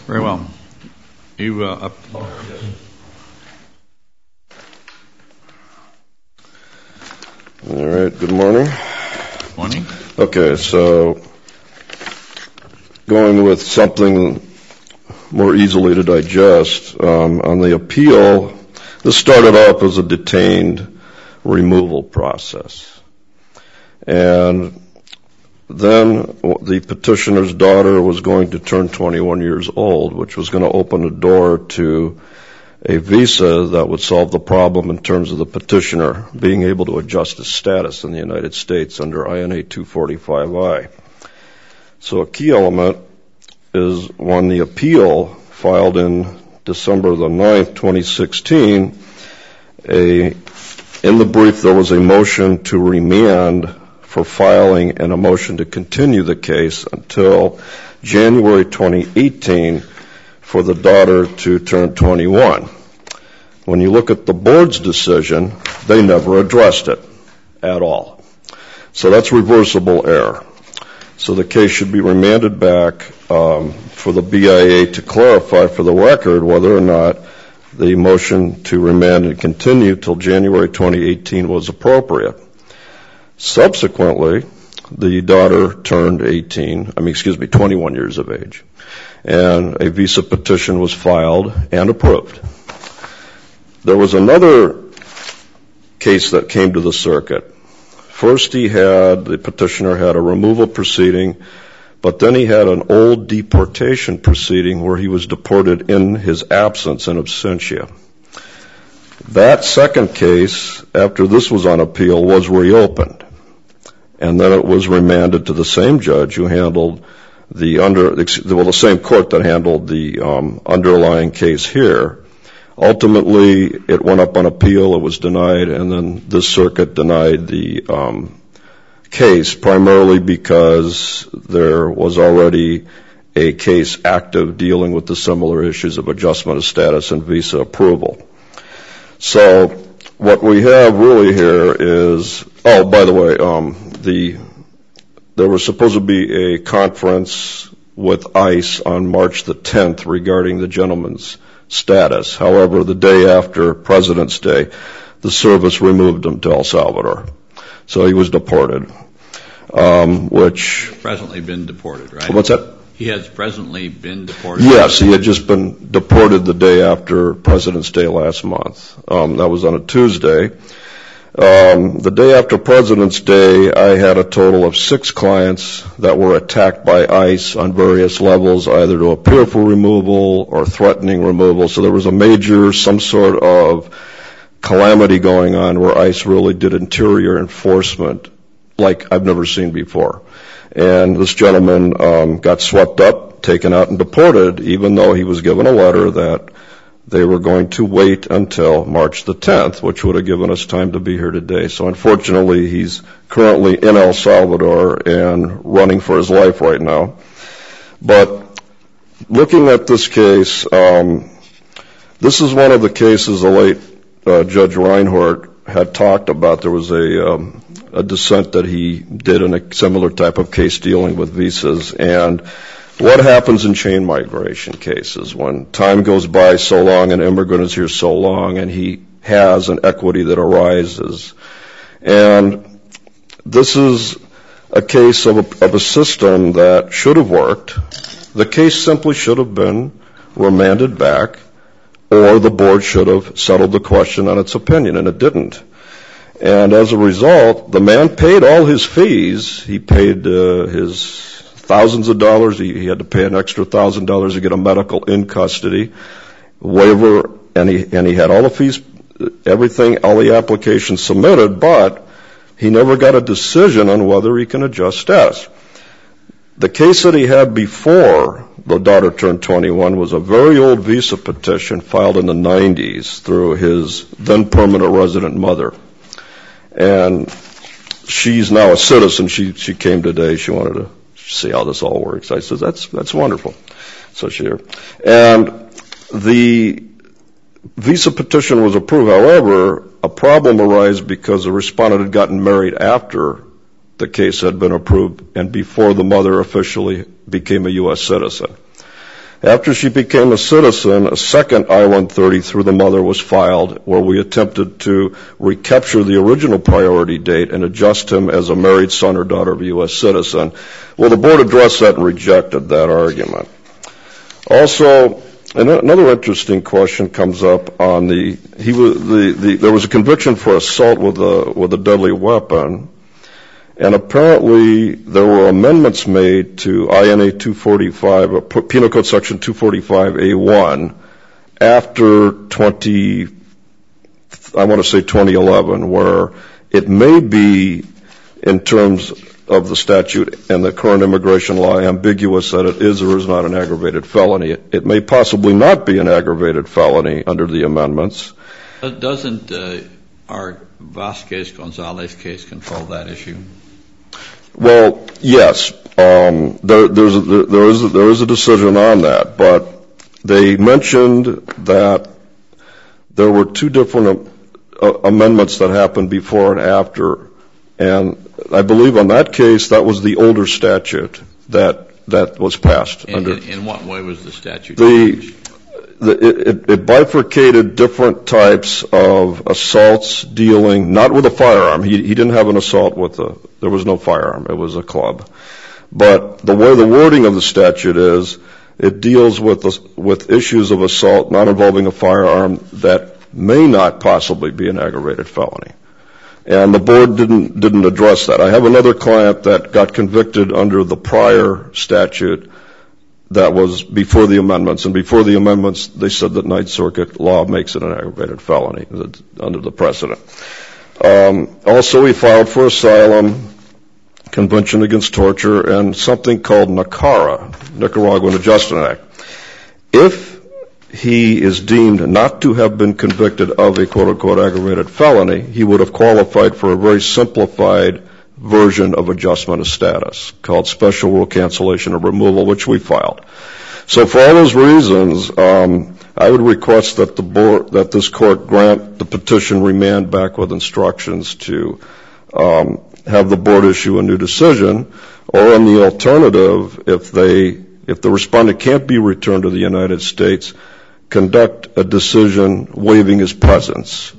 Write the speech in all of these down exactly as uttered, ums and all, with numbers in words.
Very well. You uh, up? All right. Good morning. Morning. Okay, so going with something more easily to digest, um, on the appeal, this started off as a detained removal process. And then the petitioner's daughter was going to turn twenty-one years old, which was going to open a door to a visa that would solve the problem in terms of the petitioner being able to adjust his status in the United States under I N A two forty-five I. So a key element is when the appeal filed in December the ninth, twenty sixteen, a, in the brief there was a motion to remand for filing and a motion to continue the case until January twenty eighteen for the daughter to turn twenty-one. When you look at the board's decision, they never addressed it at all. So that's reversible error. So the case should be remanded back um, for the B I A to clarify for the record whether or not the motion to remand and continue till January twenty eighteen was appropriate. Subsequently, the daughter turned eighteen, I mean, excuse me, twenty-one years of age, and a visa petition was filed and approved. There was another case that came to the circuit. First he had, the petitioner had a removal proceeding, but then he had an old deportation proceeding where he was deported in his absence in absentia. That second case, after this was on appeal, was reopened. And then it was remanded to the same judge who handled the under, well, the same court that handled the um, underlying case here. Ultimately, it went up on appeal, it was denied, and then this circuit denied the um, case, primarily because there was already a case active dealing with the similar issues of adjustment of status and visa approval. So what we have really here is, oh, by the way, um, the there was supposed to be a conference with ICE on March the tenth regarding the gentleman's status. However, the day after President's Day, the service removed him to El Salvador. So he was deported, um, which... Presently been deported, right? What's that? He has presently been deported? Yes, he had just been deported the day after President's Day last month. Um, that was on a Tuesday. Um, the day after President's Day, I had a total of six clients that were attacked by ICE on various levels, either to appear for removal or threatening removal. So there was a major, some sort of calamity going on where ICE really did interior enforcement like I've never seen before. And this gentleman um, got swept up, taken out, and deported, even though he was given a letter that they were going to wait until March the tenth, which would have given us time to be here today. So unfortunately, he's currently in El Salvador and running for his life right now. But looking at this case, um, this is one of the cases the late uh, Judge Reinhart had talked about. There was a, um, a dissent that he did in a similar type of case dealing with visas. And what happens in chain migration cases when time goes by so long, an immigrant is here so long, and he has an equity that arises? And this is a case of a, of a system that should have worked. The case simply should have been remanded back, or the board should have settled the question on its opinion, and it didn't. And as a result, the man paid all his fees. He paid uh, his thousands of dollars. He, he had to pay an extra thousand dollars to get a medical in custody waiver, and he and he had all the fees, everything, all the applications submitted, but he never got a decision on whether he can adjust status. The case that he had before the daughter turned twenty-one was a very old visa petition filed in the nineties through his then permanent resident mother. And she's now a citizen. She she came today. She wanted to see how this all works. I said, that's that's wonderful. So she, and the visa petition was approved. However, a problem arose because the respondent had gotten married after the case had been approved and before the mother officially became a U S citizen. After she became a citizen, a second I one thirty through the mother was filed where we attempted to recapture the original priority date and adjust him as a married son or daughter of a U S citizen. Well, the board addressed that and rejected that argument. Also, another interesting question comes up on the, he was, the, the, there was a conviction for assault with a, with a deadly weapon. And apparently there were amendments made to I N A two forty-five, uh, Penal Code Section two forty-five A one, after twenty, I want to say twenty eleven, where it may be, in terms of the statute and the current immigration law, ambiguous that it is or is not an aggravated felony. It, it may possibly not be an aggravated felony under the amendments. But doesn't uh, our Vasquez-Gonzalez case control that issue? Well, yes, um, there, there's a, there is a, there is a decision on that, but they mentioned that there were two different uh, amendments that happened before and after, and I believe on that case that was the older statute that that was passed. In, under. In, in what way was the statute the, changed? The, it, it bifurcated different types of assaults dealing, not with a firearm. He, he didn't have an assault with a, there was no firearm. It was a club. But the way the wording of the statute is, it deals with, the, with issues of assault not involving a firearm that may not possibly be an aggravated felony. And the board didn't, didn't address that. I have another client that got convicted under the prior statute that was before the amendments, and before the amendments, they said that Ninth Circuit law makes it an aggravated felony under the precedent. Um, also, he filed for asylum, Convention Against Torture, and something called NACARA, Nicaraguan Adjustment Act. If he is deemed not to have been convicted of a quote-unquote aggravated felony, he would have qualified for a very simplified version of adjustment of status called special rule cancellation or removal, which we filed. So for all those reasons, um, I would request that the board, that this court grant the petition remand back with instructions to um, have the board issue a new decision, or on the alternative, if they, if the respondent can't be returned to the United States, conduct a decision waiving his presence.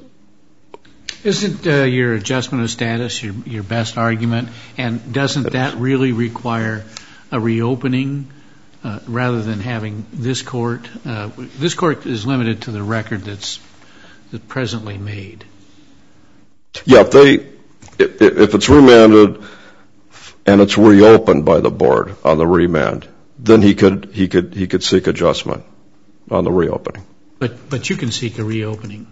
Isn't uh, your adjustment of status your, your best argument? And doesn't that really require a reopening uh, rather than having this court? Uh, this court is limited to the record that's, that's presently made. Yeah, if they, if, if it's remanded and it's reopened by the board on the remand, then he could he could he could seek adjustment on the reopening. But but you can seek a reopening.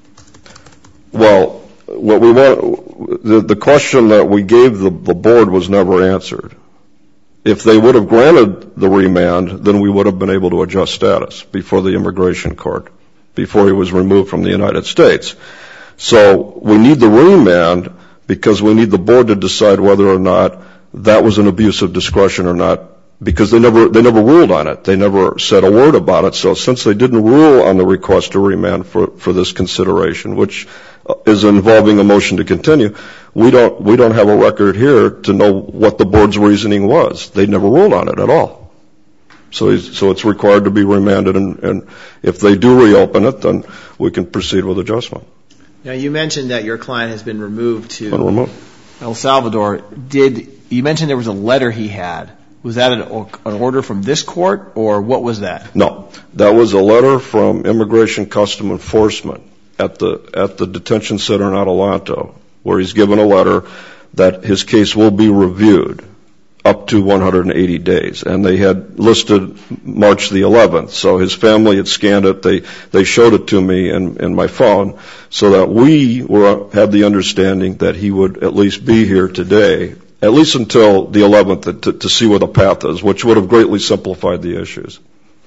Well, what we want, the, the question that we gave the, the board was never answered. If they would have granted the remand, then we would have been able to adjust status before the immigration court, before he was removed from the United States. So we need the remand because we need the board to decide whether or not that was an abuse of discretion or not, because they never they never ruled on it. They never said a word about it. So since they didn't rule on the request to remand for, for this consideration, which is involving a motion to continue, we don't we don't have a record here to know what the board's reasoning was. They never ruled on it at all. So he's, so it's required to be remanded, and, and if they do reopen it, then we can proceed with adjustment. Now, you mentioned that your client has been removed to Been removed. El Salvador. Did you mention there was a letter he had? Was that an, an order from this court, or what was that? No, that was a letter from Immigration Custom Enforcement at the at the detention center in Adelanto, where he's given a letter that his case will be reviewed up to one hundred eighty days, and they had listed March the eleventh. So his family had scanned it. They they showed it to me in, in my phone, so that we were had the understanding that he would at least be here today, at least until the eleventh, to, to see where the path is, which would have greatly simplified the issues.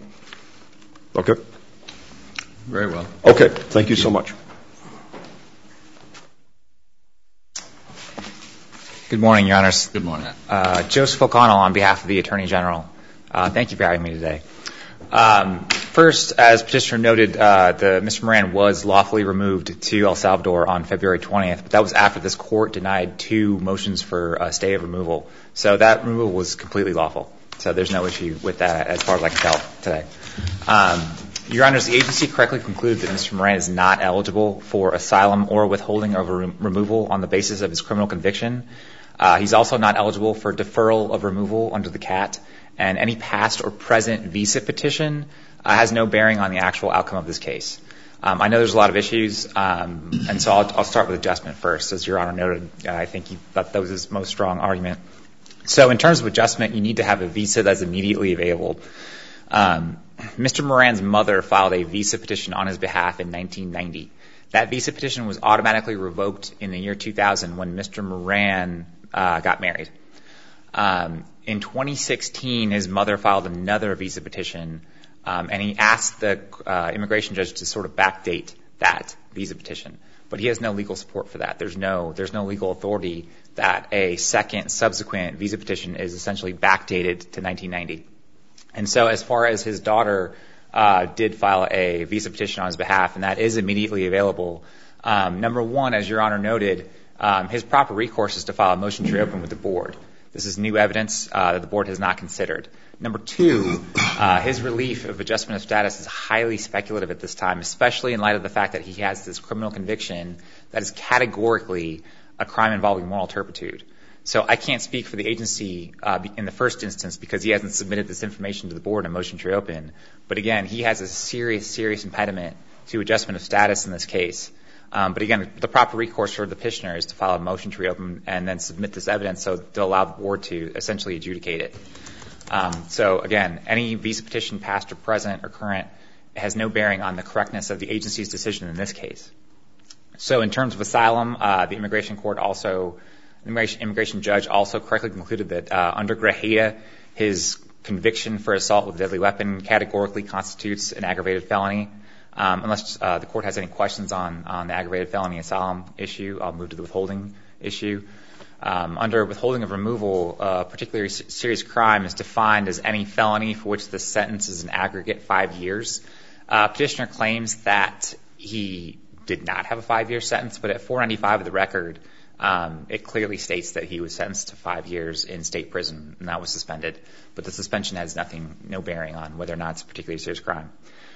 Okay? Very well. Okay. Thank you so much. Good morning, Your Honors. Good morning. Uh, Joseph O'Connell on behalf of the Attorney General. Uh, thank you for having me today. Um, first, as Petitioner noted, uh, the Mister Moran was lawfully removed to El Salvador on February twentieth, but that was after this court denied two motions for uh, stay of removal. So that removal was completely lawful. So there's no issue with that as far as I can tell today. Um, Your Honors, the agency correctly concluded that Mister Moran is not eligible for asylum or withholding of re- removal on the basis of his criminal conviction. Uh, he's also not eligible for deferral of removal under the C A T, and any past or present visa petition uh, has no bearing on the actual outcome of this case. Um, I know there's a lot of issues, um, and so I'll, I'll start with adjustment first. As Your Honor noted, uh, I think he thought that was his most strong argument. So in terms of adjustment, you need to have a visa that's immediately available. Um, Mister Moran's mother filed a visa petition on his behalf in nineteen ninety. That visa petition was automatically revoked in the year two thousand when Mister Moran uh, got married. Um, in twenty sixteen, his mother filed another visa petition, um, and he asked the uh, immigration judge to sort of backdate that visa petition. But he has no legal support for that. There's no there's no legal authority that a second subsequent visa petition is essentially backdated to nineteen ninety. And so as far as his daughter uh, did file a visa petition on his behalf, and that is immediately available, um, number one, as Your Honor noted, um, his proper recourse is to file a motion to reopen with the board. This is new evidence uh, that the board has not considered. Number two, uh, his relief of adjustment of status is highly speculative at this time, especially in light of the fact that he has this criminal conviction that is categorically a crime involving moral turpitude. So I can't speak for the agency uh, in the first instance because he hasn't submitted this information to the board in a motion to reopen. But again, he has a serious, serious impediment to adjustment of status in this case. Um, but again, the proper recourse for the petitioner is to file a motion to reopen and then submit this evidence so to allow the board to essentially adjudicate it. Um, so again, any visa petition, past or present or current, has no bearing on the correctness of the agency's decision in this case. So in terms of asylum, uh, the immigration court also, the immigration, immigration judge also correctly concluded that uh, under Grajeda, his conviction for assault with a deadly weapon categorically constitutes an aggravated felony. Um, unless uh, the court has any questions on, on the aggravated felony asylum issue, I'll move to the withholding issue. Um, under withholding of removal, uh, particularly serious crime is defined as any felony for which the sentence is an aggregate five years. Uh, petitioner claims that he did not have a five-year sentence, but at four ninety-five of the record, um, it clearly states that he was sentenced to five years in state prison, and that was suspended. But the suspension has nothing, no bearing on whether or not it's a particularly serious crime.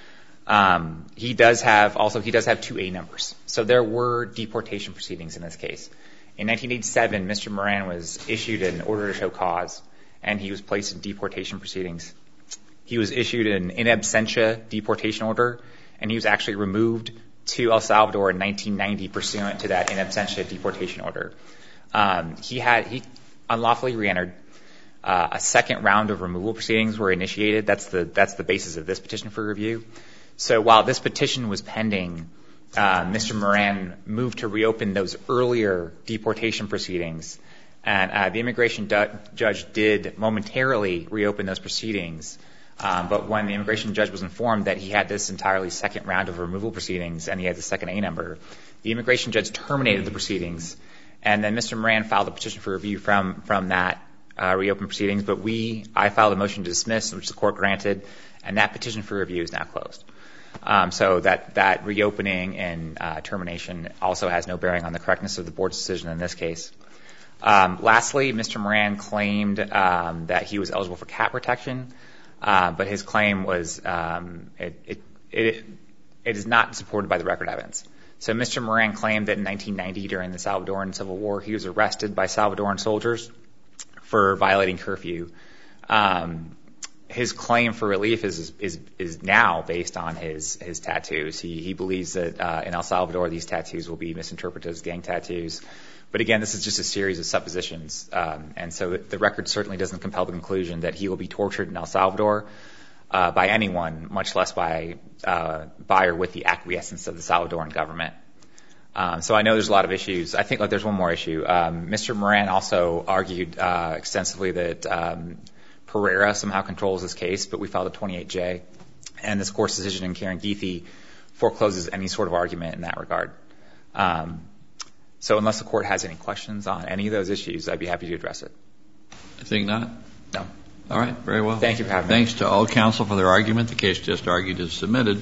Um, he does have, also, he does have two A numbers. So there were deportation proceedings in this case. In nineteen eighty-seven, Mister Moran was issued an order to show cause, and he was placed in deportation proceedings. He was issued an in absentia deportation order, and he was actually removed to El Salvador in nineteen ninety pursuant to that in absentia deportation order. Um, he had, he unlawfully reentered. Uh, a second round of removal proceedings were initiated. That's the, that's the basis of this petition for review. So while this petition was pending, uh, Mister Moran moved to reopen those earlier deportation proceedings, and uh, the immigration du- judge did momentarily reopen those proceedings. Um, but when the immigration judge was informed that he had this entirely second round of removal proceedings and he had the second A number, the immigration judge terminated the proceedings, and then Mister Moran filed a petition for review from from that uh, reopened proceedings. But we, I filed a motion to dismiss, which the court granted, and that petition for review is now closed. Um, so that, that reopening and uh, termination also has no bearing on the correctness of the board's decision in this case. Um, lastly, Mister Moran claimed um, that he was eligible for cat protection, uh, but his claim was um, it, it, it, it is not supported by the record evidence. So Mister Moran claimed that in nineteen ninety, during the Salvadoran Civil War, he was arrested by Salvadoran soldiers for violating curfew. Um, His claim for relief is is is now based on his his tattoos. He he believes that uh, in El Salvador these tattoos will be misinterpreted as gang tattoos. But again, this is just a series of suppositions, um, and so the record certainly doesn't compel the conclusion that he will be tortured in El Salvador uh, by anyone, much less by uh, by or with the acquiescence of the Salvadoran government. Um, so I know there's a lot of issues. I think like, there's one more issue. Um, Mister Moran also argued uh, extensively that Um, Pereira somehow controls this case, but we filed a twenty-eight J, and this court's decision in Karen Geethy forecloses any sort of argument in that regard. Um, so unless the court has any questions on any of those issues, I'd be happy to address it. I think not. No. All right, very well. Thank you for having me. Thanks to all counsel for their argument. The case just argued is submitted.